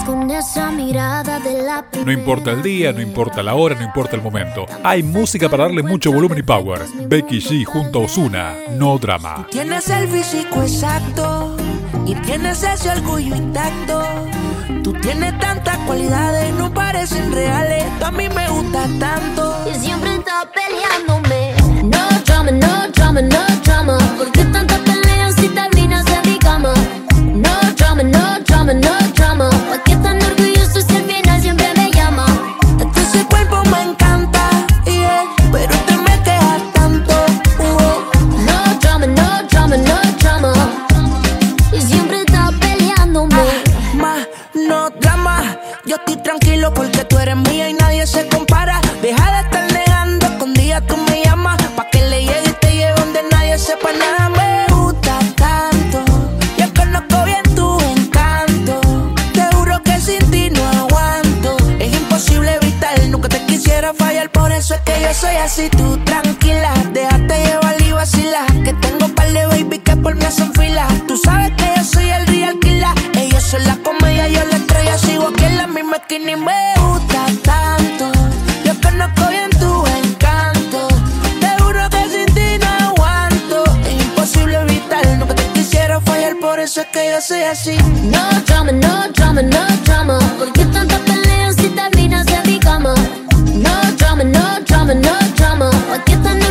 con esa mirada de la No importa el día, no importa la hora, no importa el momento. Hay música para darle mucho volumen y power. Becky G junto a Ozuna, No Drama. Tienes el físico exacto y tienes ese orgullo intacto. Tú tienes tantas cualidades, no parecen reales. Tú a mí me gustas tanto. Y siempre estás peleándome. No drama, no drama, no drama. ¿Por qué tantas peleas si terminas en mi cama? No drama, no drama, no drama. ¿Por qué tan orgulloso si al final siempre me llama? Ese cuerpo me encanta, yeah, pero te me quejas tanto. No drama, no drama, no drama. Y siempre estás peleándome. No drama. Yo estoy tranquilo porque tú eres mía y nadie se compara. Deja de estar negando, escondida tú me llamas. Pa' que le llegue y te lleve donde nadie sepa nada. Me gusta tanto, yo conozco bien tu encanto. Te juro que sin ti no aguanto. Es imposible evitar, nunca te quisiera fallar. Por eso es que yo soy así, tú tranquila. Déjate llevar y vacila, que tengo par de baby que por mí hacen fila. Tú sabes que yo soy el real killer. Ellos son la comedia, yo la estrella. Sigo aquí en la misma esquina y me gusta tanto. Yo conozco bien tu encanto. Te juro que sin ti no aguanto. Es imposible evitar, nunca te quisiera fallar. Por eso es que yo soy así. No drama, no drama, no drama. ¿Por qué tantas peleas si terminas en mi cama? No drama, no drama, no drama. ¿Por qué tan